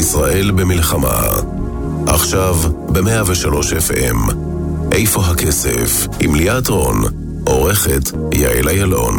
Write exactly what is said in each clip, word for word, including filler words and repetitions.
ישראל במלחמה. עכשיו ב-מאה ושלוש אף אם. איפה הכסף? עם ליאת רון, עורכת יעל אילון.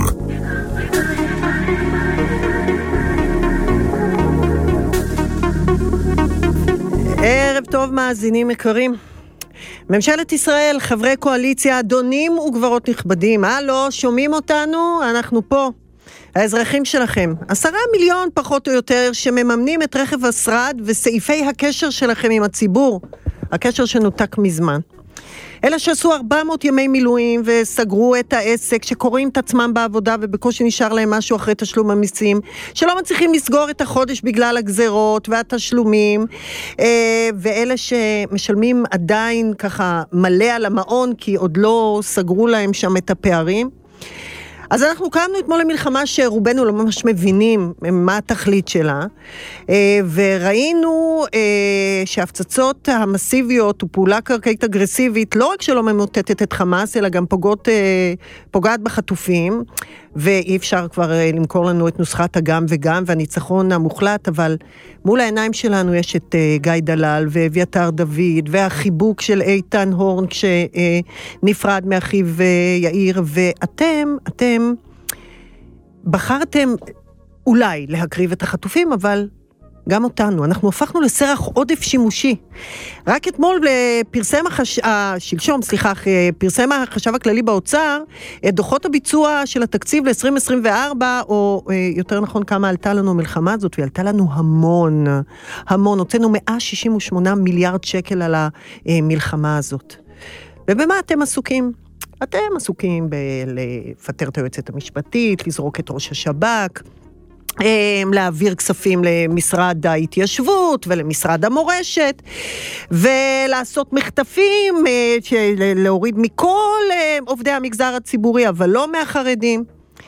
ערב טוב מאזינים יקרים. ממשלת ישראל, חברי קואליציה, אדונים וגברות נכבדים, הלו, שומעים אותנו? אנחנו פה. האזרחים שלכם, עשרה מיליון פחות או יותר שמממנים את רכב השרד וסעיפי הקשר שלכם עם הציבור, הקשר שנותק מזמן. אלה שעשו ארבע מאות ימי מילואים וסגרו את העסק, שקוראים את עצמם בעבודה ובקושי נשאר להם משהו אחרי תשלום המיסים, שלא מצליחים לסגור את החודש בגלל הגזרות והתשלומים, ואלה שמשלמים עדיין ככה מלא על המעון כי עוד לא סגרו להם שם את הפערים. אז אנחנו קמנו אתמול למלחמה שרובנו לא ממש מבינים מה התכלית שלה, וראינו שההפצצות המסיביות ופעולה קרקעית אגרסיבית לא רק שלא ממוטטת את חמאס, אלא גם פוגעות, פוגעת בחטופים, ואי אפשר כבר למכור לנו את נוסחת הגם וגם והניצחון המוחלט, אבל מול העיניים שלנו יש את גיא דלל ואביתר דוד, והחיבוק של איתן הורן כשנפרד מאחיו יאיר, ואתם, אתם בחרתם אולי להקריב את החטופים, אבל גם אותנו, אנחנו הפכנו לסרח עודף שימושי. רק אתמול פרסם החש... שלשום, סליחה, פרסם החשב הכללי באוצר, את דוחות הביצוע של התקציב ל-עשרים עשרים וארבע, או יותר נכון כמה עלתה לנו המלחמה הזאת, והיא עלתה לנו המון, המון, הוצאנו מאה שישים ושמונה מיליארד שקל על המלחמה הזאת. ובמה אתם עסוקים? אתם עסוקים בלפטר את היועצת המשפטית, לזרוק את ראש השב"כ, להעביר כספים למשרד ההתיישבות ולמשרד המורשת, ולעשות מחטפים, להוריד מכל עובדי המגזר הציבורי, אבל לא מהחרדים.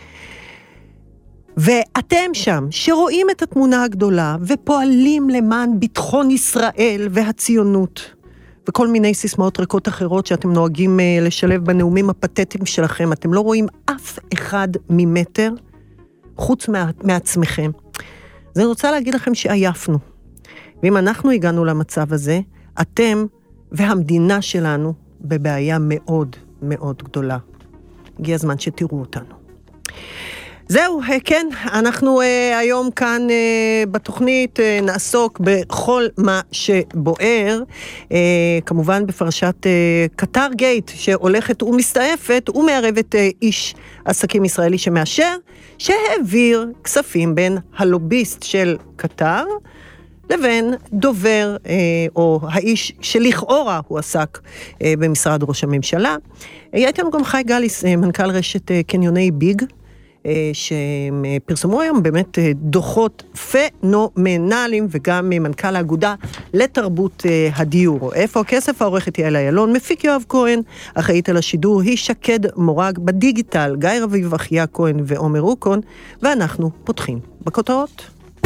ואתם שם, שרואים את התמונה הגדולה, ופועלים למען ביטחון ישראל והציונות, וכל מיני סיסמאות ריקות אחרות שאתם נוהגים לשלב בנאומים הפתטיים שלכם, אתם לא רואים אף אחד ממטר, חוץ מה, מעצמכם. אז אני רוצה להגיד לכם שעייפנו. ואם אנחנו הגענו למצב הזה, אתם והמדינה שלנו בבעיה מאוד מאוד גדולה. הגיע הזמן שתראו אותנו. זהו, כן, אנחנו אה, היום כאן אה, בתוכנית אה, נעסוק בכל מה שבוער, אה, כמובן בפרשת אה, קטר גייט שהולכת ומסתעפת ומערבת אה, איש עסקים ישראלי שמאשר, שהעביר כספים בין הלוביסט של קטר לבין דובר אה, או האיש שלכאורה הוא עסק אה, במשרד ראש הממשלה. היה איתנו גם חי גליס, אה, מנכ"ל רשת אה, קניוני ביג, שפרסמו היום באמת דוחות פנומנליים, וגם מנכ"ל האגודה לתרבות הדיור. איפה הכסף? העורכת יעל אילון, מפיק יואב כהן, אחראית על השידור היא שקד מורג, בדיגיטל גיא רביב, אחיה כהן ועומר רוקון, ואנחנו פותחים בכותרות.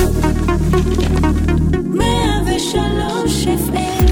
מאה ושלוש אף אם.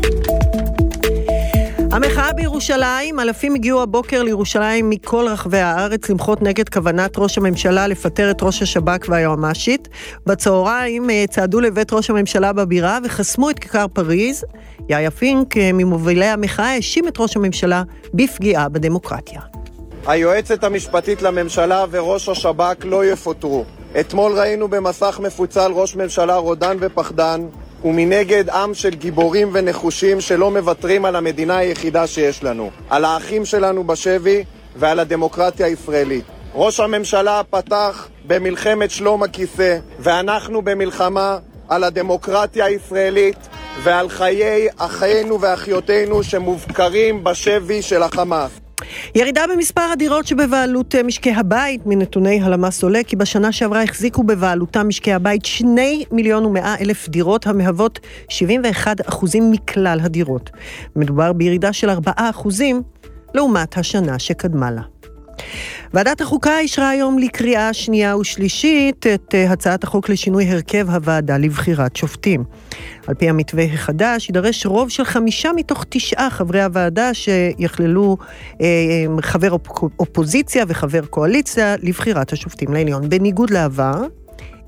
המחאה בירושלים, אלפים הגיעו הבוקר לירושלים מכל רחבי הארץ למחות נגד כוונת ראש הממשלה לפטר את ראש השב"כ והיועמ"שית. בצהריים צעדו לבית ראש הממשלה בבירה וחסמו את כיכר פריז. יאיה פינק ממובילי המחאה האשים את ראש הממשלה בפגיעה בדמוקרטיה. היועצת המשפטית לממשלה וראש השב"כ לא יפוטרו. אתמול ראינו במסך מפוצל ראש ממשלה רודן ופחדן, ומנגד עם של גיבורים ונחושים שלא מוותרים על המדינה היחידה שיש לנו, על האחים שלנו בשבי ועל הדמוקרטיה הישראלית. ראש הממשלה פתח במלחמת שלום הכיסא, ואנחנו במלחמה על הדמוקרטיה הישראלית ועל חיי אחינו ואחיותינו שמובקרים בשבי של החמאס. ירידה במספר הדירות שבבעלות משקי הבית. מנתוני הלמ"ס עולה כי בשנה שעברה החזיקו בבעלותם משקי הבית שני מיליון ומאה אלף דירות, המהוות שבעים ואחד אחוזים מכלל הדירות. מדובר בירידה של ארבעה אחוזים לעומת השנה שקדמה לה. ועדת החוקה אישרה היום לקריאה שנייה ושלישית את הצעת החוק לשינוי הרכב הוועדה לבחירת שופטים. על פי המתווה החדש יידרש רוב של חמישה מתוך תשעה חברי הוועדה שיכללו אה, חבר אופ- אופוזיציה וחבר קואליציה לבחירת השופטים לעליון. בניגוד לעבר,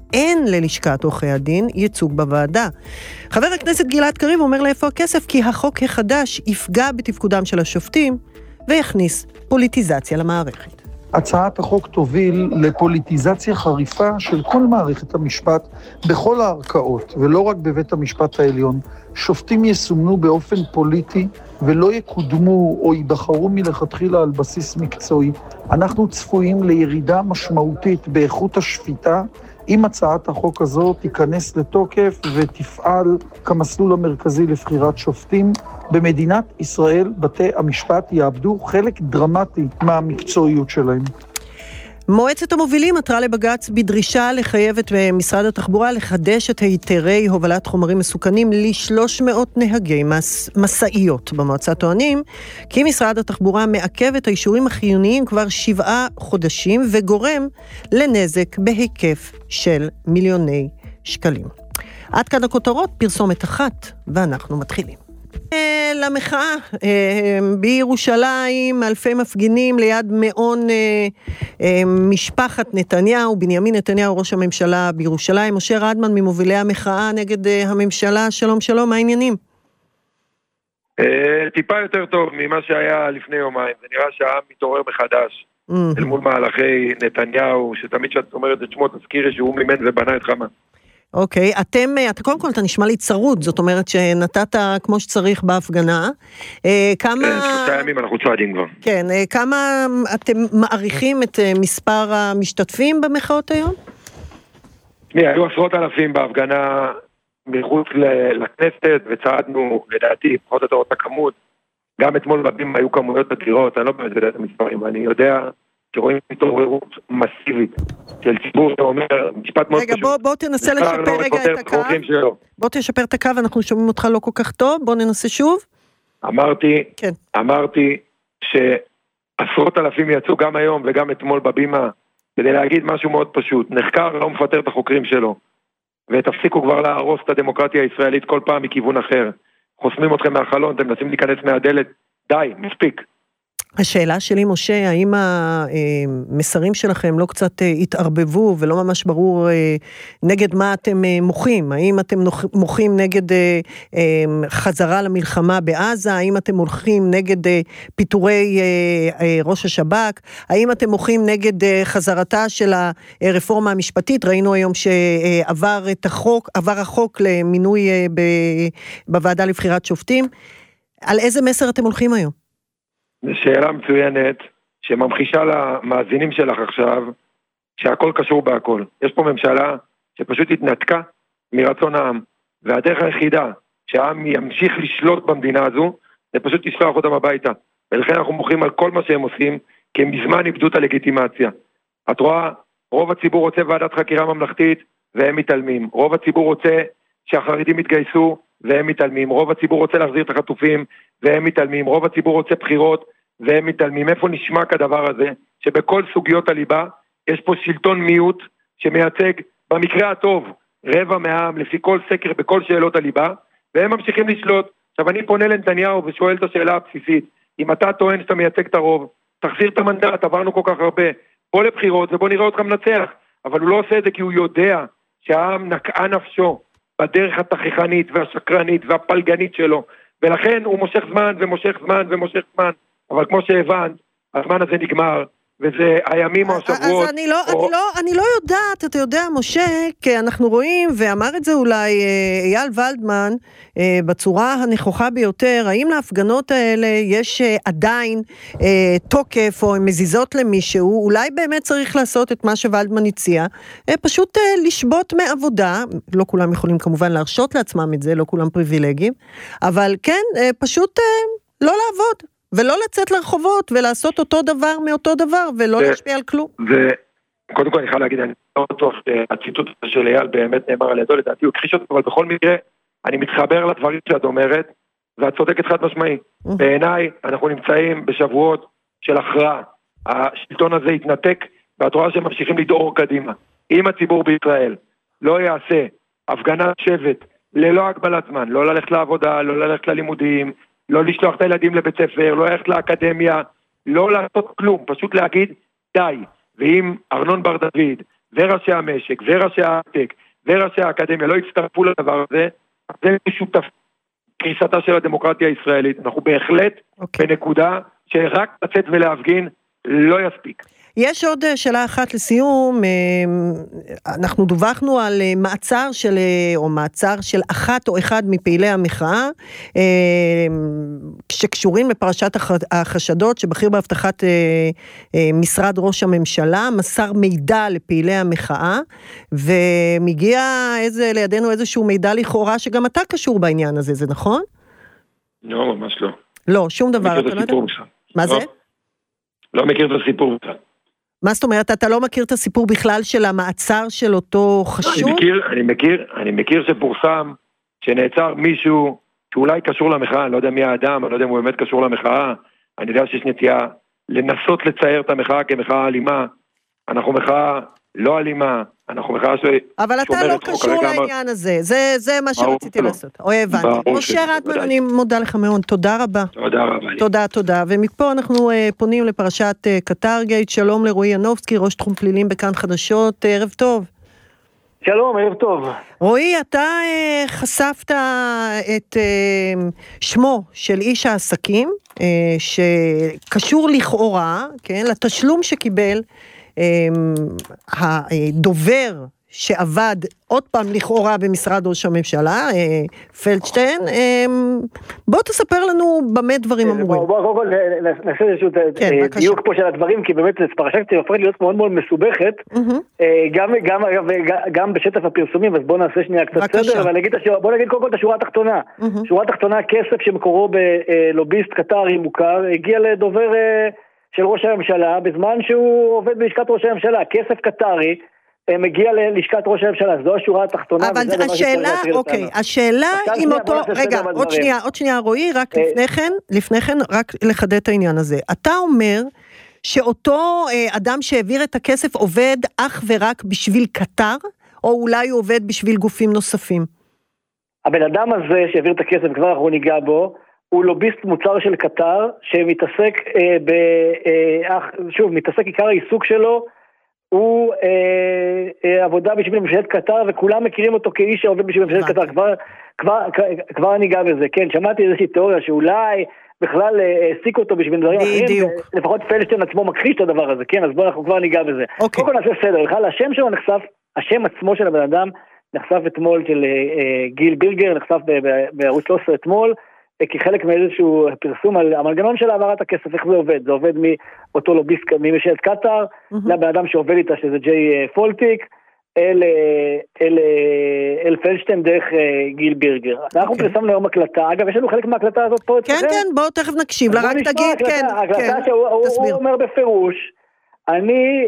אין ללשכת עורכי הדין ייצוג בוועדה. חבר הכנסת גלעד קריב אומר לאיפה הכסף, כי החוק החדש יפגע בתפקודם של השופטים ויכניס פוליטיזציה למערכת. הצעת החוק תוביל לפוליטיזציה חריפה של כל מערכת המשפט בכל הערכאות, ולא רק בבית המשפט העליון. שופטים יסומנו באופן פוליטי ולא יקודמו או ייבחרו מלכתחילה על בסיס מקצועי. אנחנו צפויים לירידה משמעותית באיכות השפיטה, אם הצעת החוק הזו תיכנס לתוקף ותפעל כמסלול המרכזי לבחירת שופטים. במדינת ישראל בתי המשפט יאבדו חלק דרמטי מהמקצועיות שלהם. מועצת המובילים עתרה לבג"ץ בדרישה לחייב את משרד התחבורה לחדש את היתרי הובלת חומרים מסוכנים ל-שלוש מאות נהגי מס, מסעיות. במועצה טוענים כי משרד התחבורה מעכב את האישורים החיוניים כבר שבעה חודשים וגורם לנזק בהיקף של מיליוני שקלים. עד כאן הכותרות, פרסומת אחת ואנחנו מתחילים. למחאה בירושלים, אלפי מפגינים ליד מעון משפחת נתניהו, בנימין נתניהו ראש הממשלה בירושלים. משה רדמן ממובילי המחאה נגד הממשלה. שלום שלום, מה העניינים? טיפה יותר טוב ממה שהיה לפני יומיים. זה נראה שהעם מתעורר מחדש אל מול מהלכי נתניהו, שתמיד שאת אומרת את שמו תזכירי שהוא מימן ובנה את חמאס. אוקיי, אתם, אתה קודם כל, אתה נשמע לי צרוד, זאת אומרת שנתת כמו שצריך בהפגנה. כמה... כן, שלושה ימים אנחנו צועדים כבר. כן, כמה אתם מעריכים את מספר המשתתפים במחאות היום? היו עשרות אלפים בהפגנה מחוץ לכנסת, וצעדנו, לדעתי, פחות או יותר אותה כמות. גם אתמול רבים היו כמויות בטירות, אני לא באמת יודע את המספרים, ואני יודע שרואים התעוררות מסיבית של ציבור שאומר, משפט מאוד רגע, פשוט. רגע, בוא, בוא תנסה לשפר לא רגע את הקו. בוא תשפר את הקו, אנחנו שומעים אותך לא כל כך טוב, בוא ננסה שוב. אמרתי, כן. אמרתי שעשרות אלפים יצאו גם היום וגם אתמול בבימה, כדי להגיד משהו מאוד פשוט, נחקר לא מפטר את החוקרים שלו, ותפסיקו כבר להרוס את הדמוקרטיה הישראלית כל פעם מכיוון אחר. חוסמים אתכם מהחלון, אתם מנסים להיכנס מהדלת, די, מספיק. השאלה שלי, משה, האם המסרים שלכם לא קצת התערבבו ולא ממש ברור נגד מה אתם מוחים? האם אתם מוחים נגד חזרה למלחמה בעזה? האם אתם מוחים נגד פיטורי ראש השב"כ? האם אתם מוחים נגד חזרתה של הרפורמה המשפטית? ראינו היום שעבר את החוק, עבר החוק למינוי בוועדה לבחירת שופטים. על איזה מסר אתם הולכים היום? זו שאלה מצוינת, שממחישה למאזינים שלך עכשיו, שהכל קשור בהכל. יש פה ממשלה שפשוט התנתקה מרצון העם, והדרך היחידה שהעם ימשיך לשלוט במדינה הזו, זה פשוט לשלוח אותם הביתה. ולכן אנחנו מוחים על כל מה שהם עושים, כי הם מזמן איבדו את הלגיטימציה. את רואה, רוב הציבור רוצה ועדת חקירה ממלכתית, והם מתעלמים. רוב הציבור רוצה שהחרדים יתגייסו, והם מתעלמים. רוב הציבור רוצה להחזיר את החטופים, והם מתעלמים. רוב הציבור רוצה בחירות, והם מתעלמים. איפה נשמע כדבר הזה, שבכל סוגיות הליבה, יש פה שלטון מיעוט, שמייצג במקרה הטוב, רבע מהעם, לפי כל סקר, בכל שאלות הליבה, והם ממשיכים לשלוט. עכשיו אני פונה לנתניהו, ושואל את השאלה הבסיסית, אם אתה טוען שאתה מייצג את הרוב, תחזיר את המנדט, עברנו כל כך הרבה, בוא לבחירות, ובוא נראה אותך מנצח. אבל הוא לא עושה את זה, כי הוא יודע שהעם נקעה נפשו, בדרך התכיחנית והשקרנית והפלגנית שלו, ולכן הוא מושך זמן ומושך זמן ומושך זמן, אבל כמו שהבנת, הזמן הזה נגמר, וזה הימים או השבועות. אז אני לא, או... אני, לא, אני לא יודעת, אתה יודע, משה, כי אנחנו רואים, ואמר את זה אולי אייל ולדמן, בצורה הנכוחה ביותר, האם להפגנות האלה יש עדיין תוקף, או מזיזות למישהו, אולי באמת צריך לעשות את מה שוולדמן הציע, פשוט לשבות מעבודה, לא כולם יכולים כמובן להרשות לעצמם את זה, לא כולם פריבילגיים, אבל כן, פשוט לא לעבוד. ולא לצאת לרחובות, ולעשות אותו דבר מאותו דבר, ולא להשפיע על כלום. וקודם כל אני חייב להגיד, אני לא בטוח שהציטוט של אייל באמת נאמר על ידו, לדעתי הוא הכחיש אותו, אבל בכל מקרה, אני מתחבר לדברים שאת אומרת, ואת צודקת חד משמעי. בעיניי, אנחנו נמצאים בשבועות של הכרעה. השלטון הזה יתנתק, ואת רואה שהם ממשיכים לדהור קדימה. אם הציבור בישראל לא יעשה הפגנת שבט, ללא הגבלת זמן, לא ללכת לעבודה, לא ללכת ללימודים, לא לשלוח את הילדים לבית ספר, לא ללכת לאקדמיה, לא לעשות כלום, פשוט להגיד די. ואם ארנון בר דוד וראשי המשק, וראשי ההייטק, וראשי האקדמיה לא יצטרפו לדבר הזה, זה שותף קריסתה של הדמוקרטיה הישראלית. אנחנו בהחלט okay. בנקודה שרק לצאת ולהפגין לא יספיק. יש עוד שאלה אחת לסיום, אנחנו דווחנו על מעצר של, או מעצר של אחת או אחד מפעילי המחאה, שקשורים לפרשת החשדות, שבכיר בהבטחת משרד ראש הממשלה, מסר מידע לפעילי המחאה, ומגיע איזה, לידינו איזשהו מידע לכאורה, שגם אתה קשור בעניין הזה, זה נכון? לא, ממש לא. לא, שום דבר. מכיר את הסיפור בכלל. מה זה? לא מכיר את הסיפור בכלל. מה זאת אומרת, אתה לא מכיר את הסיפור בכלל של המעצר של אותו חשוד? אני מכיר, אני מכיר, אני מכיר שפורסם שנעצר מישהו שאולי קשור למחאה, אני לא יודע מי האדם, אני לא יודע אם הוא באמת קשור למחאה, אני יודע שיש נטייה לנסות לצייר את המחאה כמחאה אלימה, אנחנו מחאה לא אלימה, אנחנו מחאה ש... אבל אתה לא קשור לעניין הזה, זה, זה מה שרציתי לעשות. או הבנתי. משה רטמן, אני מודה לך מאוד, תודה רבה. תודה רבה. תודה, תודה. ומפה אנחנו פונים לפרשת קטרגייט, שלום לרועי ינובסקי, ראש תחום פלילים בכאן חדשות, ערב טוב. שלום, ערב טוב. רועי, אתה חשפת את שמו של איש העסקים, שקשור לכאורה, כן, לתשלום שקיבל, הדובר שעבד עוד פעם לכאורה במשרד ראש הממשלה, פלדשטיין, בוא תספר לנו במה דברים אמורים. בוא, בוא, בוא, נעשה איזשהו דיוק פה של הדברים, כי באמת פרשה קצת הופכת להיות מאוד מאוד מסובכת, גם בשטף הפרסומים, אז בוא נעשה שנייה קצת סדר, אבל בוא נגיד קודם כל את השורה התחתונה. שורה התחתונה, כסף שמקורו בלוביסט קטרי מוכר, הגיע לדובר של ראש הממשלה, בזמן שהוא עובד בלשכת ראש הממשלה, כסף קטרי, מגיע ללשכת ראש הממשלה, זו השורה התחתונה. אבל השאלה, אוקיי, השאלה אם אותו, רגע, עוד שנייה, עוד שנייה, רועי, רק לפני כן, לפני כן, רק לחדד את העניין הזה. אתה אומר שאותו אדם שהעביר את הכסף עובד אך ורק בשביל קטר, או אולי הוא עובד בשביל גופים נוספים? הבן אדם הזה שהעביר את הכסף, כבר אנחנו ניגע בו, הוא לוביסט מוצר של קטר, שמתעסק אה, ב... אה, שוב, מתעסק עיקר העיסוק שלו, הוא אה, אה, עבודה בשביל ממשלת קטר, וכולם מכירים אותו כאיש שעובד בשביל ממשלת קטר, כבר, כבר, כבר אני אגע בזה, כן, שמעתי איזושהי תיאוריה שאולי בכלל העסיק אותו בשביל דברים אחרים, לפחות פלדשטיין עצמו מכחיש את הדבר הזה, כן, אז בואו אנחנו כבר ניגע בזה. קודם כל נעשה סדר, בכלל השם שלו נחשף, השם עצמו של הבן אדם, נחשף אתמול של אה, גיל בירגר, נחשף בערוץ שלוש עשרה אתמול, כחלק מאיזשהו פרסום על המנגנון של העברת הכסף, איך זה עובד? זה עובד מאותו לוביסט, מממשלת קטר, לבן אדם שעובד איתה, שזה ג'יי פולטיק, אל, אל, אל פלדשטיין דרך גיל בירגר. אנחנו פרסמנו היום הקלטה, אגב, יש לנו חלק מההקלטה הזאת פה אצלכם? כן, כן, בואו תכף נקשיב, רק תגיד, כן, הקלטה שהוא אומר בפירוש, אני,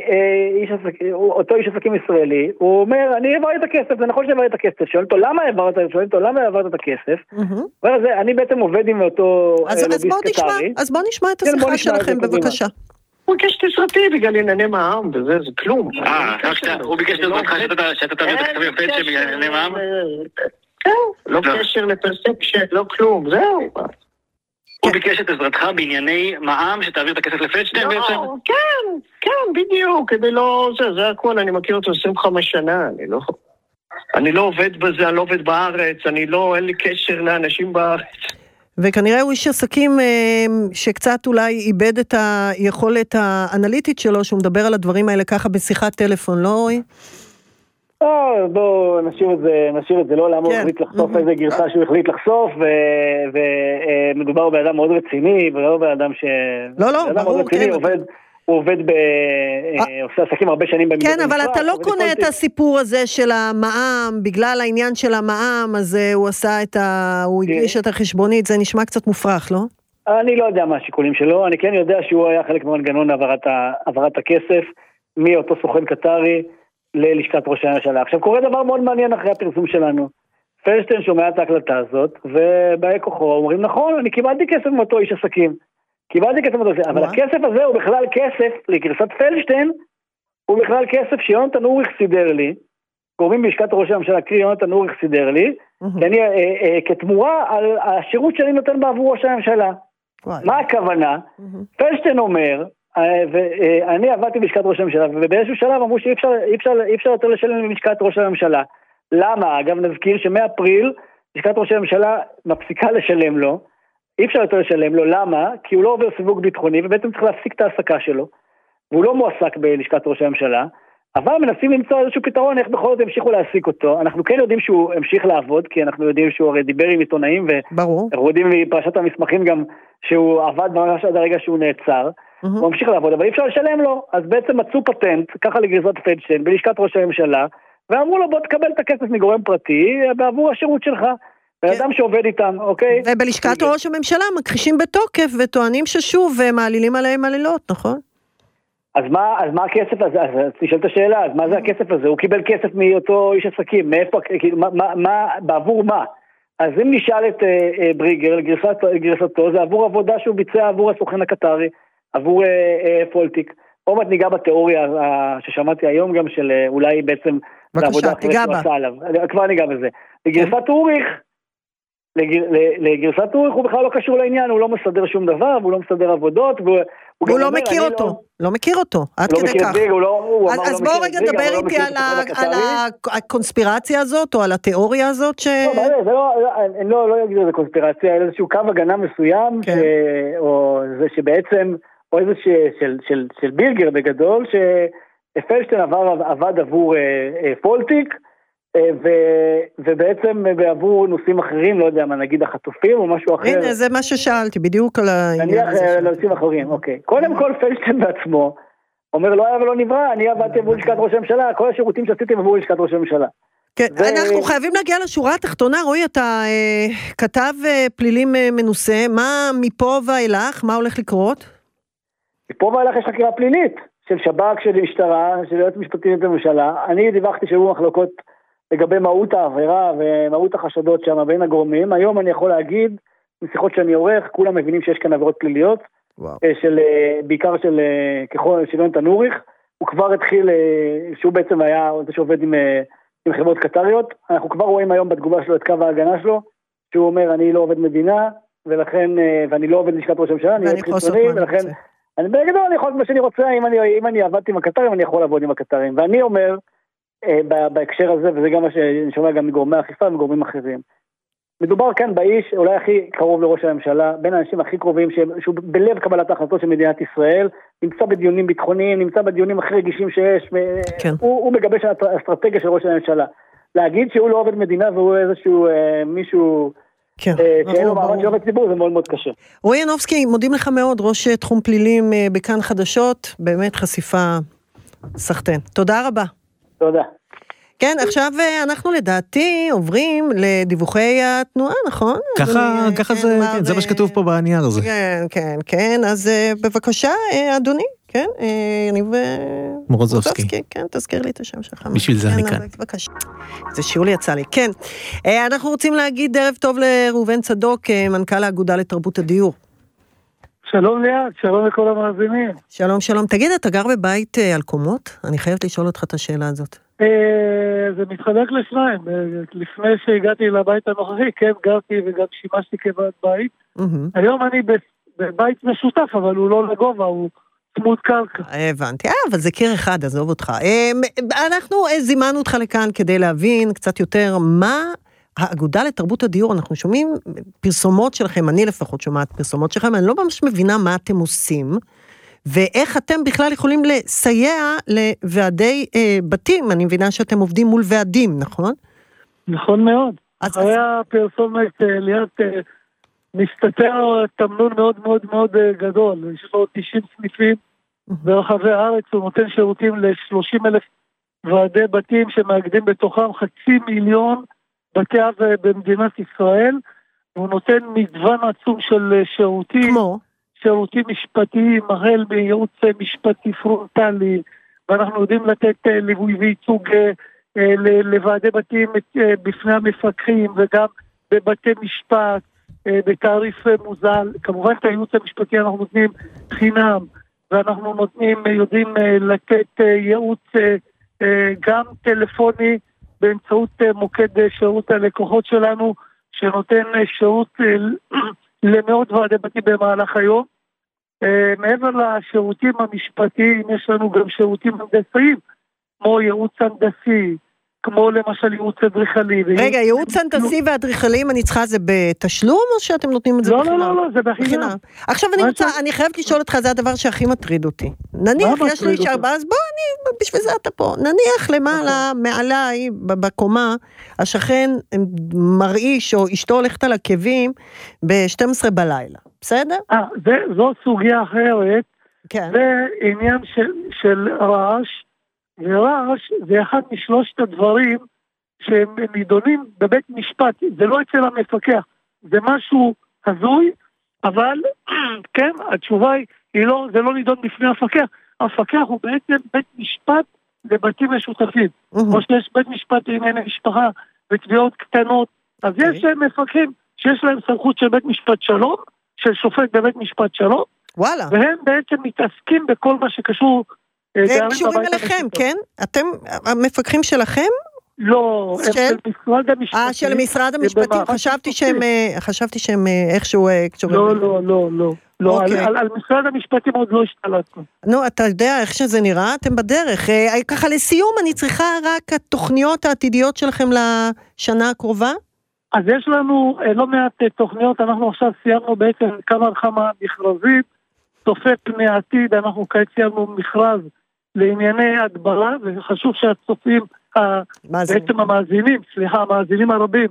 אותו איש עסקים ישראלי, הוא אומר, אני העברתי את הכסף, זה נכון שהעברתי את הכסף, שואל אותו, למה העברת, שואל אותו, למה העברת את הכסף? אני בעצם עובד עם אותו לוביסט קטרי. אז בוא נשמע את השיחה שלכם, בבקשה. הוא ביקש תסרטי בגלל ענייני מע"מ, וזה, זה כלום. אה, הוא ביקש תסרטך שאתה תעביר את הכספים לפנסיה בגלל ענייני מע"מ? כן, לא קשר לפרספשן, לא כלום, זהו. הוא ביקש את עזרתך בענייני מע"מ שתעביר את הכסף לפלדשטיין בעצם? כן, כן, בדיוק, כדי לא, זה, זה הכל, אני מכיר אותו עשרים וחמש שנה, אני לא, אני לא עובד בזה, אני לא עובד בארץ, אני לא, אין לי קשר לאנשים בארץ. וכנראה הוא איש עסקים שקצת אולי איבד את היכולת האנליטית שלו, שהוא מדבר על הדברים האלה ככה בשיחת טלפון, לא רואי? אה, בואו נשאיר את זה, נשאיר את זה, לא למה הוא החליט לחשוף איזה גרסה שהוא החליט לחשוף, ומדובר באדם מאוד רציני, ולא באדם ש... לא, לא, ברור, כן. הוא עובד ב... עושה עסקים הרבה שנים במדינת כן, אבל אתה לא קונה את הסיפור הזה של המע"מ, בגלל העניין של המע"מ, אז הוא עשה את ה... הוא הגיש את החשבונית, זה נשמע קצת מופרך, לא? אני לא יודע מה השיקולים שלו, אני כן יודע שהוא היה חלק מהמנגנון העברת הכסף, מאותו סוכן קטרי, ללשכת ראש הממשלה. עכשיו קורה דבר מאוד מעניין אחרי הפרסום שלנו. פלדשטיין שומע את ההקלטה הזאת, ובאי כוחו אומרים, נכון, אני קיבלתי כסף מאותו איש עסקים. קיבלתי כסף מאותו איש, אבל הכסף הזה הוא בכלל כסף, לגרסת פלדשטיין, הוא בכלל כסף שיונתן אוריך סידר לי, קוראים בלשכת ראש הממשלה, קרי יונתן אוריך סידר לי, כי אני, כתמורה על השירות שאני נותן בעבור ראש הממשלה. מה הכוונה? פלדשטיין אומר, ואני עבדתי בלשכת ראש הממשלה, ובאיזשהו שלב אמרו שאי אפשר, אי אפשר, אי אפשר יותר לשלם בלשכת ראש הממשלה. למה? אגב, נזכיר שמאפריל, לשכת ראש הממשלה מפסיקה לשלם לו, אי אפשר יותר לשלם לו, למה? כי הוא לא עובר סיווג ביטחוני, ובעצם צריך להפסיק את העסקה שלו, והוא לא מועסק בלשכת ראש הממשלה, אבל מנסים למצוא איזשהו פתרון, איך בכל זאת המשיכו להעסיק אותו. אנחנו כן יודעים שהוא המשיך לעבוד, כי אנחנו יודעים שהוא הרי דיבר עם עיתונאים, ואנחנו יודעים מפרשת המסמכים גם שהוא עבד ממש עד הרגע שהוא נעצר, הוא המשיך לעבוד, אבל אי אפשר לשלם לו, אז בעצם מצאו פטנט, ככה לגרסת פלדשטיין, בלשכת ראש הממשלה, ואמרו לו בוא תקבל את הכסף מגורם פרטי, בעבור השירות שלך. באדם שעובד איתם, אוקיי? ובלשכת ראש הממשלה מכחישים בתוקף וטוענים ששוב מעלילים עליהם עלילות, נכון? אז מה, אז מה הכסף הזה? אז תשאל את השאלה, אז מה זה הכסף הזה? הוא קיבל כסף מאותו איש עסקים, מאיפה, מה, מה, מה, בעבור מה? אז אם נשאל את אה, בריגר, לגרסת, לגרסתו, זה עבור עבודה שהוא ביצע עבור הסוכן הקטרי, עבור אה, אה, פולטיק. עוד מעט ניגע בתיאוריה אה, ששמעתי היום גם של אה, אולי בעצם, בבקשה, תיגע בה. כבר ניגע בזה. לגרסת אוריך, לגרסת אוריך הוא בכלל לא קשור לעניין, הוא לא מסדר שום דבר, והוא לא מסדר עבודות, והוא לא מכיר אותו, לא מכיר אותו, עד כדי כך. אז בואו רגע דבר איתי על הקונספירציה הזאת, או על התיאוריה הזאת. לא, לא יגיד איזה קונספירציה, אלא איזשהו קו הגנה מסוים, או זה שבעצם, או איזה של בירגר בגדול, שפלדשטיין עבד עבור פולטיק, ובעצם בעבור נושאים אחרים, לא יודע מה, נגיד החטופים או משהו אחר. הנה, זה מה ששאלתי, בדיוק על העניין הזה. נניח לנושאים אחרים, אוקיי. קודם כל פלדשטיין בעצמו, אומר לא היה ולא נברא, אני עבדתי עבור לשכת ראש הממשלה, כל השירותים שעשיתי עבור לשכת ראש הממשלה. כן, אנחנו חייבים להגיע לשורה התחתונה, רועי, אתה כתב פלילים מנוסה, מה מפה ואילך, מה הולך לקרות? מפה ואילך יש חקירה פלילית, של שב"כ, של משטרה, של יועץ משפטי לממשלה. אני דיווחתי שהיו מחלוקות לגבי מהות העבירה ומהות החשדות שם בין הגורמים. היום אני יכול להגיד, משיחות שאני עורך, כולם מבינים שיש כאן עבירות פליליות, של, בעיקר של, ככל, של יונתן אוריך. הוא כבר התחיל, שהוא בעצם היה זה שעובד עם, עם חברות קטריות. אנחנו כבר רואים היום בתגובה שלו את קו ההגנה שלו, שהוא אומר, אני לא עובד מדינה, ולכן, ואני לא עובד לשכת ראש הממשלה, אני עובד חיצוני, ולכן, אני בגדול, אני יכול לעשות מה שאני רוצה, אם אני, אם אני עבדתי עם הקטרים, אני יכול לעבוד עם הקטרים. ואני אומר, בהקשר הזה, וזה גם מה שאני שומע גם מגורמי האכיפה ומגורמים אחרים. מדובר כאן באיש אולי הכי קרוב לראש הממשלה, בין האנשים הכי קרובים, שהוא בלב קבלת ההחלטות של מדינת ישראל, נמצא בדיונים ביטחוניים, נמצא בדיונים הכי רגישים שיש, כן. הוא, הוא מגבש האסטרטגיה של ראש הממשלה. להגיד שהוא לא עובד מדינה והוא איזשהו אה, מישהו כן. אה, שאין לו מעמד של עובד ציבור, זה מאוד מאוד קשה. רועי ינובסקי, מודים לך מאוד, ראש תחום פלילים אה, בכאן חדשות, באמת חשיפה סחטן. תודה רבה. תודה. כן, עכשיו אנחנו לדעתי עוברים לדיווחי התנועה, נכון? ככה, ככה זה, כן, זה מה שכתוב פה בנייר הזה. כן, כן, כן, אז בבקשה, אדוני, כן, אני מורוזובסקי. כן, תזכיר לי את השם שלך. בשביל זה אני כאן. בבקשה. זה שיעולי יצא לי, כן. אנחנו רוצים להגיד ערב טוב לראובן צדוק, מנכ"ל האגודה לתרבות הדיור. שלום ליאת, שלום לכל המאזינים. שלום, שלום. תגיד, אתה גר בבית על קומות? אני חייבת לשאול אותך את השאלה הזאת. זה מתחלק לשניים. לפני שהגעתי לבית הנוכחי, כן, גרתי וגם שימשתי כבעד בית. היום אני בבית משותף, אבל הוא לא לגובה, הוא צמוד קרקע. הבנתי, אבל זה קיר אחד, עזוב אותך. אנחנו זימנו אותך לכאן כדי להבין קצת יותר מה האגודה לתרבות הדיור. אנחנו שומעים פרסומות שלכם, אני לפחות שומעת פרסומות שלכם, אני לא ממש מבינה מה אתם עושים, ואיך אתם בכלל יכולים לסייע לוועדי אה, בתים. אני מבינה שאתם עובדים מול ועדים, נכון? נכון מאוד. אז אחרי אז... הפרסומת אה, ליאת אה, מסתתר תמנון מאוד מאוד מאוד אה, גדול. יש לו תשעים סניפים mm-hmm. ברחבי הארץ, הוא נותן שירותים ל-שלושים אלף ועדי בתים שמאגדים בתוכם חצי מיליון בתי אב במדינת ישראל, והוא נותן מגוון עצום של שירותים. כמו? שירותים משפטיים, החל בייעוץ משפטי פרונטלי, ואנחנו יודעים לתת ליווי וייצוג לוועדי בתים בפני המפקחים, וגם בבתי משפט, בתעריף מוזל. כמובן את הייעוץ המשפטי אנחנו נותנים חינם, ואנחנו נותנים, יודעים לתת ייעוץ גם טלפוני, באמצעות מוקד שירות הלקוחות שלנו, שנותן שירות למאות ועדי בתים במהלך היום. מעבר לשירותים המשפטיים, יש לנו גם שירותים הנדסיים, כמו ייעוץ הנדסי, כמו למשל ייעוץ אדריכלי. רגע, ייעוץ הנדסי ואדריכלים, אני צריכה, זה בתשלום או שאתם נותנים את זה בחינם? לא, לא, לא, זה בחינם. עכשיו אני רוצה, אני חייבת לשאול אותך, זה הדבר שהכי מטריד אותי. נניח, יש לי שארבע, אז בוא, אני, בשביל זה אתה פה. נניח למעלה, מעליי, בקומה, השכן מרעיש, או אשתו הולכת על עקבים, ב-שתים עשרה בלילה. בסדר? אה, זו סוגיה אחרת. כן. זה עניין של רעש, ורעש זה אחד משלושת הדברים שהם נידונים בבית משפט, זה לא אצל המפקח, זה משהו הזוי, אבל כן, התשובה היא לא, זה לא נידון בפני המפקח, המפקח הוא בעצם בית משפט לבתים משותפים, כמו שיש בית משפט לענייני משפחה ותביעות קטנות, אז יש מפקחים שיש להם סמכות של בית משפט שלום, של שופט בבית משפט שלום, וואלה. והם בעצם מתעסקים בכל מה שקשור הם קשורים אליכם, כן? אתם המפקחים שלכם? לא, הם של משרד המשפטים. אה, של משרד המשפטים, חשבתי שהם, חשבתי שהם איכשהו קשורים. לא, לא, לא, לא. לא, על משרד המשפטים עוד לא השתלטנו. נו, אתה יודע איך שזה נראה? אתם בדרך. ככה לסיום, אני צריכה רק התוכניות העתידיות שלכם לשנה הקרובה? אז יש לנו לא מעט תוכניות, אנחנו עכשיו סיימנו בעצם כמה וכמה מכרזים, צופה פני העתיד, אנחנו כעת סיימנו מכרז לענייני הדברה, וחשוב שהצופים, בעצם המאזינים, סליחה, המאזינים הרבים,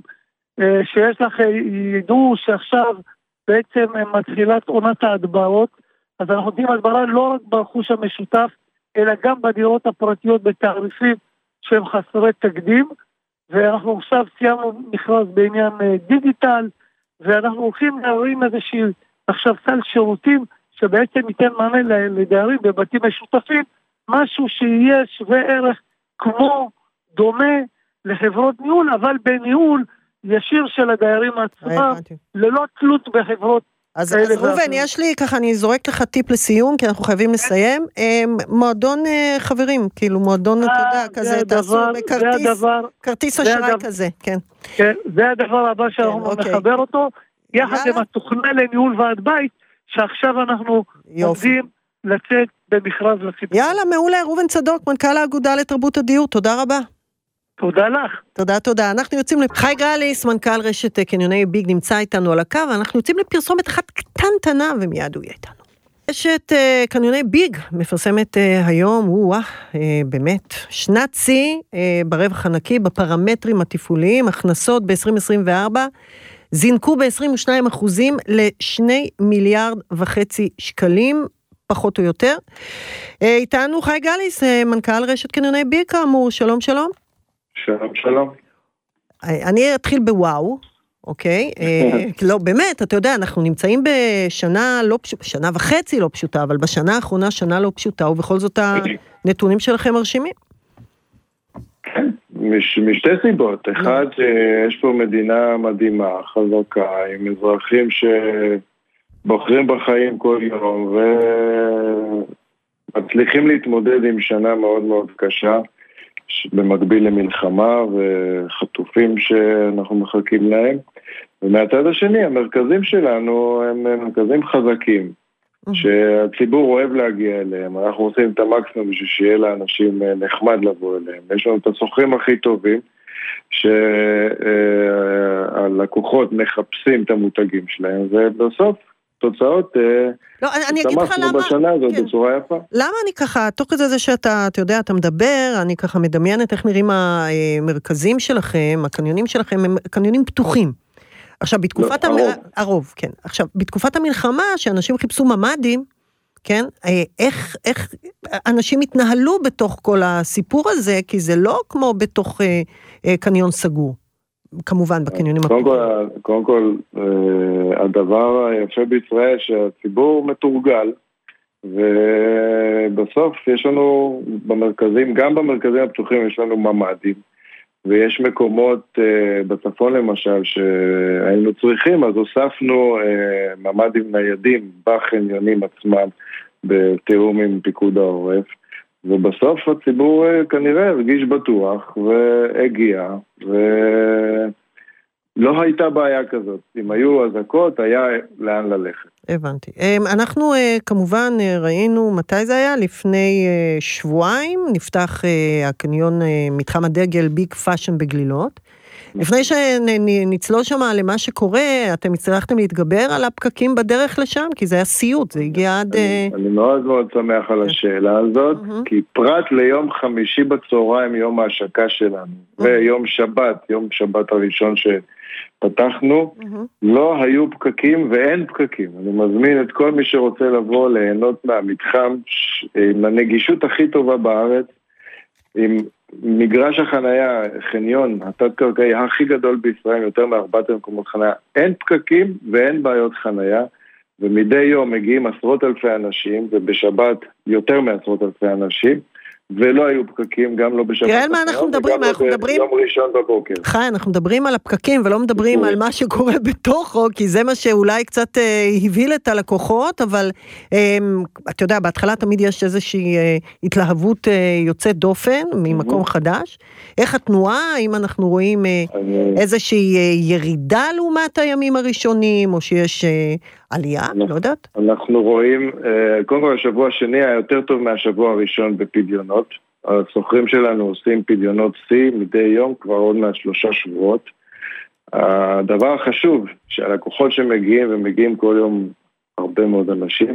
שיש לך, ידעו שעכשיו בעצם מתחילת עונת ההדברות, אז אנחנו נותנים הדברה לא רק ברכוש המשותף, אלא גם בדירות הפרטיות בתעריפים שהם חסרי תקדים, ואנחנו עכשיו סיימנו מכרז בעניין דיגיטל, ואנחנו הולכים להרים איזושהי עכשיו סל שירותים, שבעצם ייתן מענה לדיירים בבתים משותפים, משהו שיהיה שווה ערך כמו דומה לחברות ניהול, אבל בניהול ישיר של הדיירים עצמם, ללא תלות בחברות. אז, אז רובן, יש לי ככה, אני זורק לך טיפ לסיום, כי אנחנו חייבים לסיים, מועדון חברים, כאילו מועדון, אתה יודע, כזה, תעשו בכרטיס, כרטיס אשראי כזה, כן. כן, זה הדבר הבא שאנחנו נחבר אותו, יחד עם התוכנה לניהול ועד בית, שעכשיו אנחנו עובדים לצאת במכרז לציבור. יאללה, מעולה, ראובן צדוק, מנכ"ל האגודה לתרבות הדיור, תודה רבה. תודה לך. תודה, תודה. אנחנו יוצאים לחי גליס, מנכ"ל רשת קניוני ביג, נמצא איתנו על הקו, ואנחנו יוצאים לפרסומת אחת קטנטנה, ומיד הוא יהיה איתנו. רשת קניוני ביג מפרסמת היום, וואה, באמת, שנת שיא ברווח הנקי, בפרמטרים התפעוליים, הכנסות ב-עשרים עשרים וארבע, זינקו ב-עשרים ושניים אחוזים לשני מיליארד וחצי שקלים, פחות או יותר. איתנו חי גליס, מנכ"ל רשת קניוני ביג, כאמור, שלום שלום. שלום שלום. אני אתחיל בוואו, אוקיי? לא, באמת, אתה יודע, אנחנו נמצאים בשנה לא פשוטה, שנה וחצי לא פשוטה, אבל בשנה האחרונה שנה לא פשוטה, ובכל זאת הנתונים שלכם מרשימים. כן, מש, משתי סיבות. אחד, יש פה מדינה מדהימה, חזקה, עם אזרחים שבוחרים בחיים כל יום, ומצליחים להתמודד עם שנה מאוד מאוד קשה, במקביל למלחמה וחטופים שאנחנו מחכים להם. ומהצד השני, המרכזים שלנו הם מרכזים חזקים, שהציבור אוהב להגיע אליהם. אנחנו עושים את המקסימום בשביל שיהיה לאנשים נחמד לבוא אליהם. יש לנו את הסוחרים הכי טובים, שהלקוחות מחפשים את המותגים שלהם, ובסוף תוצאות לא, אני אגיד לך למה, בשנה הזאת כן. בצורה יפה. למה אני ככה, תוך כזה זה שאתה, אתה יודע, אתה מדבר, אני ככה מדמיינת איך נראים המרכזים שלכם, הקניונים שלכם, הם קניונים פתוחים. עכשיו, בתקופת לא, המ... הרוב. הרוב, כן. עכשיו, בתקופת המלחמה, שאנשים חיפשו ממדים, כן, איך, איך אנשים התנהלו בתוך כל הסיפור הזה, כי זה לא כמו בתוך אה, אה, קניון סגור. כמובן, בקניונים קודם כל, קודם כל, הדבר היפה בישראל שהציבור מתורגל, ובסוף יש לנו במרכזים, גם במרכזים הפתוחים יש לנו ממדים, ויש מקומות בצפון למשל שהיינו צריכים, אז הוספנו ממדים ניידים בחניונים עצמם, בתיאום עם פיקוד העורף, ובסוף הציבור כנראה הרגיש בטוח והגיע ולא לא הייתה בעיה כזאת. אם היו הזקות, היה לאן ללכת. הבנתי. אנחנו כמובן ראינו, מתי זה היה? לפני שבועיים, נפתח הקניון מתחם הדגל ביג פאשן בגלילות. לפני שנצלול שם למה שקורה, אתם הצלחתם להתגבר על הפקקים בדרך לשם? כי זה היה סיוט, זה הגיע עד... אני מאוד מאוד שמח על השאלה הזאת, כי פרט ליום חמישי בצהריים, יום ההשקה שלנו, ויום שבת, יום שבת הראשון שפתחנו, לא היו פקקים ואין פקקים. אני מזמין את כל מי שרוצה לבוא ליהנות מהמתחם עם הנגישות הכי טובה בארץ, עם מגרש החנייה, חניון, התת-קרקעי הכי גדול בישראל, יותר מארבעת מקומות חנייה, אין פקקים ואין בעיות חנייה, ומדי יום מגיעים עשרות אלפי אנשים, ובשבת יותר מעשרות אלפי אנשים, ולא היו פקקים, גם לא בשבת. תראה על מה אנחנו מדברים, אנחנו מדברים... יום ראשון בבוקר. חי, אנחנו מדברים על הפקקים, ולא מדברים על מה שקורה בתוכו, כי זה מה שאולי קצת אה, הביל את הלקוחות, אבל אה, אתה יודע, בהתחלה תמיד יש איזושהי אה, התלהבות אה, יוצאת דופן, ממקום חדש. איך התנועה, אם אנחנו רואים אה, אני... איזושהי אה, ירידה לעומת הימים הראשונים, או שיש אה, עלייה, אנחנו, לא יודעת? אנחנו רואים, אה, קודם כל השבוע השני היה יותר טוב מהשבוע הראשון בפדיונות. הסוחרים שלנו עושים פדיונות C מדי יום, כבר עוד מעט שלושה שבועות. הדבר החשוב, שהלקוחות שמגיעים, ומגיעים כל יום הרבה מאוד אנשים,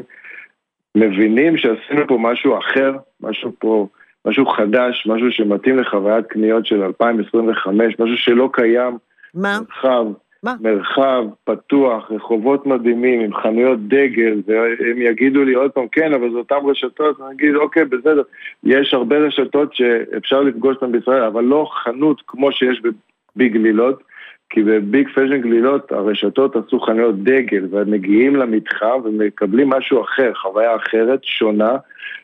מבינים שעשינו פה משהו אחר, משהו פה, משהו חדש, משהו שמתאים לחוויית קניות של אלפיים עשרים וחמש, משהו שלא קיים. מה? מרחב, מה? מרחב פתוח, רחובות מדהימים, עם חנויות דגל, והם יגידו לי עוד פעם, כן, אבל זה אותם רשתות, אני אגיד, אוקיי, בסדר, יש הרבה רשתות שאפשר לפגוש אותם בישראל, אבל לא חנות כמו שיש בביג גלילות, כי בביג פאשן גלילות הרשתות עשו חנויות דגל, והם מגיעים למתחם ומקבלים משהו אחר, חוויה אחרת, שונה,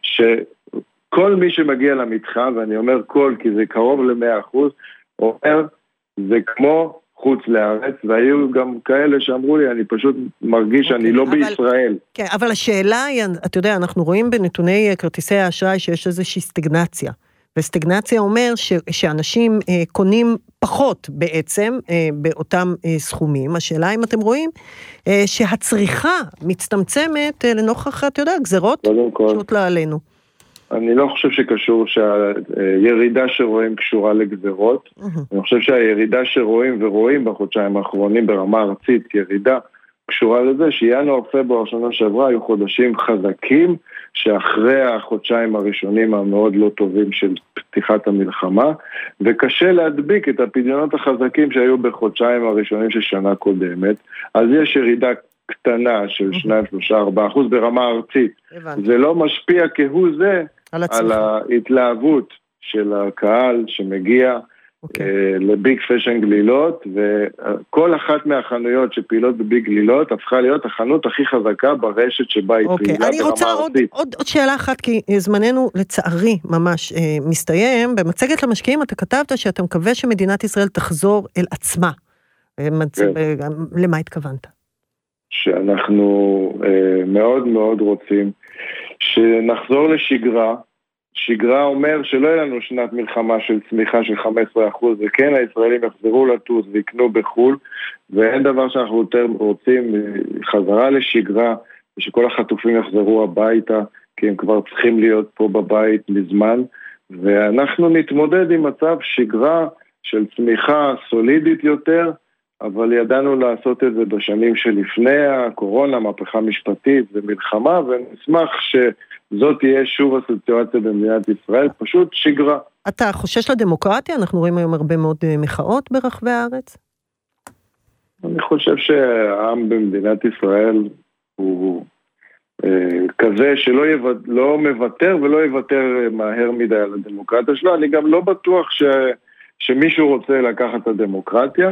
שכל מי שמגיע למתחם, ואני אומר כל, כי זה קרוב ל-מאה אחוז, אומר, זה כמו חוץ לארץ, והיו גם כאלה שאמרו לי, אני פשוט מרגיש שאני okay, לא אבל, בישראל. כן, אבל השאלה היא, אתה יודע, אנחנו רואים בנתוני כרטיסי האשראי שיש איזושהי סטגנציה, וסטגנציה אומר ש, שאנשים אה, קונים פחות בעצם אה, באותם אה, סכומים. השאלה אם אתם רואים אה, שהצריכה מצטמצמת אה, לנוכח, אתה יודע, גזרות פשוט לה עלינו. אני לא חושב שקשור שהירידה שרואים קשורה לגזרות. אני חושב שהירידה שרואים ורואים בחודשיים האחרונים ברמה ארצית, ירידה קשורה לזה שינואר פברואר שנה שעברה היו חודשים חזקים, שאחרי החודשיים הראשונים המאוד לא טובים של פתיחת המלחמה, וקשה להדביק את הפדיונות החזקים שהיו בחודשיים הראשונים של שנה קודמת. אז יש ירידה קטנה של שניים, שלושה, ארבעה אחוז ברמה ארצית. זה לא משפיע כהוא זה על, על ההתלהבות של הקהל שמגיע okay. לביג פאשן גלילות, וכל אחת מהחנויות שפעילות בביג גלילות הפכה להיות החנות הכי חזקה ברשת שבה היא okay. פעילה ברמה ארצית. אני רוצה עוד, עוד, עוד שאלה אחת, כי זמננו לצערי ממש אה, מסתיים. במצגת למשקיעים אתה כתבת שאתה מקווה שמדינת ישראל תחזור אל עצמה. מצ... כן. למה התכוונת? שאנחנו אה, מאוד מאוד רוצים שנחזור לשגרה. שגרה אומר שלא יהיה לנו שנת מלחמה של צמיחה של חמישה עשר אחוז, וכן הישראלים יחזרו לטוס ויקנו בחול, ואין דבר שאנחנו יותר רוצים חזרה לשגרה, ושכל החטופים יחזרו הביתה, כי הם כבר צריכים להיות פה בבית מזמן, ואנחנו נתמודד עם מצב שגרה של צמיחה סולידית יותר, אבל ידענו לעשות את זה בשנים שלפני הקורונה, מהפכה משפטית ומלחמה, ונשמח שזאת תהיה שוב הסיטואציה במדינת ישראל, פשוט שגרה. אתה חושש לדמוקרטיה? אנחנו רואים היום הרבה מאוד מחאות ברחבי הארץ. אני חושב שהעם במדינת ישראל הוא אה, כזה שלא יוות, לא מוותר ולא יוותר מהר מדי על הדמוקרטיה שלו. אני גם לא בטוח ש, שמישהו רוצה לקחת את הדמוקרטיה,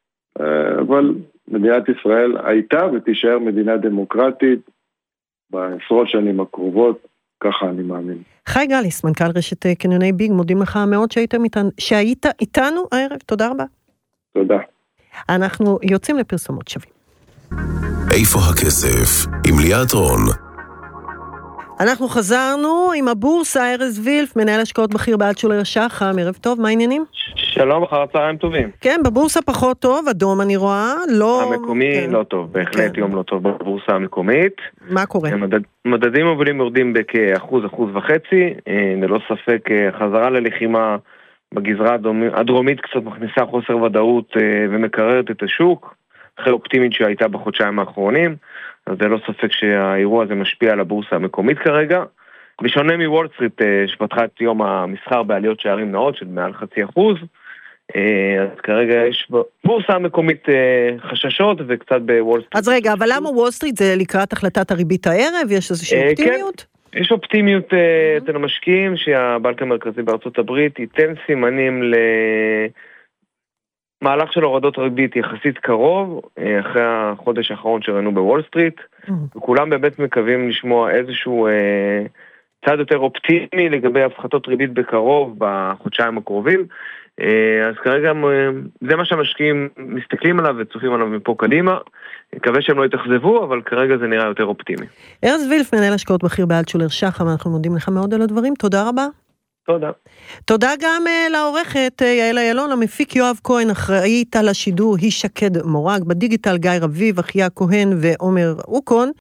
אבל מדינת ישראל הייתה ותישאר מדינה דמוקרטית בעשרות שנים הקרובות, ככה אני מאמין. חי גליס, מנכ"ל רשת קניוני ביג, מודים לך מאוד שהיית, שהיית איתנו הערב, תודה רבה. תודה. אנחנו יוצאים לפרסומות שווים. איפה הכסף? עם ליאת רון. אנחנו חזרנו עם הבורסה, ארז וילף, מנהל השקעות בכיר באלטשולר שחם. ערב טוב, מה העניינים? שלום, אחר הצהריים טובים. כן, בבורסה פחות טוב, אדום אני רואה, לא... המקומי כן. לא טוב, בהחלט כן. יום לא טוב בבורסה המקומית. מה קורה? המדד, מדדים מובילים יורדים בכאחוז, אחוז וחצי, ללא ספק חזרה ללחימה בגזרה הדרומית קצת מכניסה חוסר ודאות ומקררת את השוק, אחרי אופטימית שהייתה בחודשיים האחרונים, אז זה לא ספק שהאירוע הזה משפיע על הבורסה המקומית כרגע. בשונה מוול סטריט שפתחה את יום המסחר בעליות שערים נאות של מעל חצי אחוז, אז כרגע יש בבורסה המקומית חששות וקצת בוול סטריט. אז רגע, אבל למה וול סטריט זה לקראת החלטת הריבית הערב? יש איזושהי אופטימיות? כן, יש אופטימיות אצל המשקיעים שהבנק המרכזי בארצות הברית ייתן סימנים ל... מהלך של הורדות ריבית יחסית קרוב, אחרי החודש האחרון שראינו בוול סטריט, וכולם באמת מקווים לשמוע איזשהו אה, צד יותר אופטימי לגבי הפחתות ריבית בקרוב בחודשיים הקרובים, אה, אז כרגע אה, זה מה שהמשקיעים מסתכלים עליו וצופים עליו מפה קדימה, מקווה שהם לא יתאכזבו, אבל כרגע זה נראה יותר אופטימי. ארז וילף, מנהל השקעות בכיר באלטשולר שחם, אנחנו מודים לך מאוד על הדברים, תודה רבה. תודה. תודה גם uh, לעורכת uh, יעל איילון, המפיק יואב כהן, אחראית על השידור היא שקד מורג, בדיגיטל גיא רביב, אחיה כהן ועומר אוקון.